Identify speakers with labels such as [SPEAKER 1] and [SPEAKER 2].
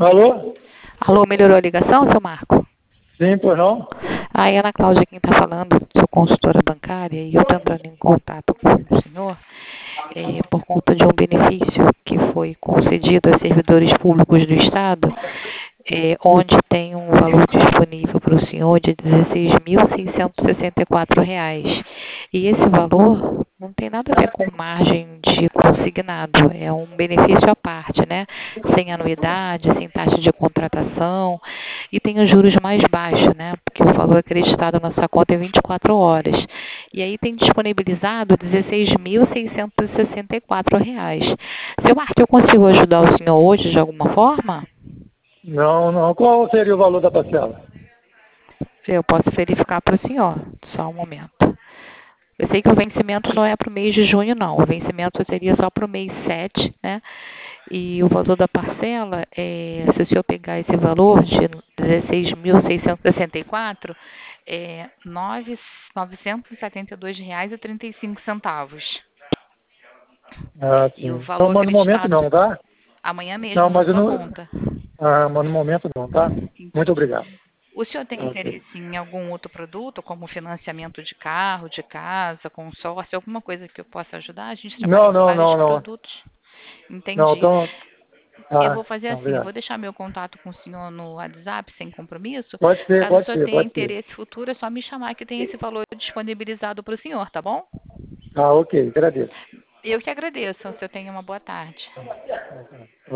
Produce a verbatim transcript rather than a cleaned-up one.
[SPEAKER 1] Alô?
[SPEAKER 2] Alô, melhorou a ligação, seu Marco?
[SPEAKER 1] Sim, pois não?
[SPEAKER 2] Ah, é a Ana Cláudia quem está falando, sou consultora bancária, e eu estou entrando em contato com o senhor é, por conta de um benefício que foi concedido a servidores públicos do Estado, é, onde tem um valor disponível para o senhor de dezesseis mil seiscentos e sessenta e quatro reais. E esse valor não tem nada a ver com margem de consignado, é um benefício à parte, né? Sem anuidade, sem taxa de contratação, e tem os juros mais baixos, né? Porque o valor acreditado na sua conta é vinte e quatro horas. E aí tem disponibilizado dezesseis mil seiscentos e sessenta e quatro reais. Seu Marco, eu consigo ajudar o senhor hoje de alguma forma?
[SPEAKER 1] Não, não. Qual seria o valor da parcela?
[SPEAKER 2] Eu posso verificar para o senhor, só um momento. Eu sei que o vencimento não é para o mês de junho, não. O vencimento seria só para o mês sete, né? E o valor da parcela, é, se o senhor pegar esse valor de dezesseis mil seiscentos e sessenta e quatro, é nove- novecentos e setenta e dois reais e trinta e cinco centavos.
[SPEAKER 1] Ah,
[SPEAKER 2] E o
[SPEAKER 1] sim. Então,
[SPEAKER 2] valor
[SPEAKER 1] mas no momento
[SPEAKER 2] acreditado
[SPEAKER 1] não, tá?
[SPEAKER 2] amanhã mesmo
[SPEAKER 1] Não,
[SPEAKER 2] na
[SPEAKER 1] mas eu
[SPEAKER 2] sua
[SPEAKER 1] não...
[SPEAKER 2] conta.
[SPEAKER 1] Ah, mas no momento não, tá? Muito
[SPEAKER 2] Entendi.
[SPEAKER 1] obrigado.
[SPEAKER 2] O senhor tem
[SPEAKER 1] Ok.
[SPEAKER 2] interesse em algum outro produto, como financiamento de carro, de casa, consórcio, alguma coisa que eu possa ajudar? A gente trabalha
[SPEAKER 1] Não,
[SPEAKER 2] com
[SPEAKER 1] não,
[SPEAKER 2] vários
[SPEAKER 1] não, não.
[SPEAKER 2] produtos.
[SPEAKER 1] Não,
[SPEAKER 2] Entendi.
[SPEAKER 1] então...
[SPEAKER 2] Eu
[SPEAKER 1] Ah,
[SPEAKER 2] vou fazer
[SPEAKER 1] não,
[SPEAKER 2] assim, eu
[SPEAKER 1] obrigado.
[SPEAKER 2] vou deixar meu contato com o senhor no WhatsApp, sem compromisso.
[SPEAKER 1] Pode ser,
[SPEAKER 2] Caso o
[SPEAKER 1] pode
[SPEAKER 2] senhor
[SPEAKER 1] ser,
[SPEAKER 2] tenha
[SPEAKER 1] pode ser.
[SPEAKER 2] interesse futuro, é só me chamar que tem esse valor disponibilizado para o senhor, tá bom?
[SPEAKER 1] Ah, ok, agradeço.
[SPEAKER 2] Eu que agradeço. O senhor tenha uma boa tarde.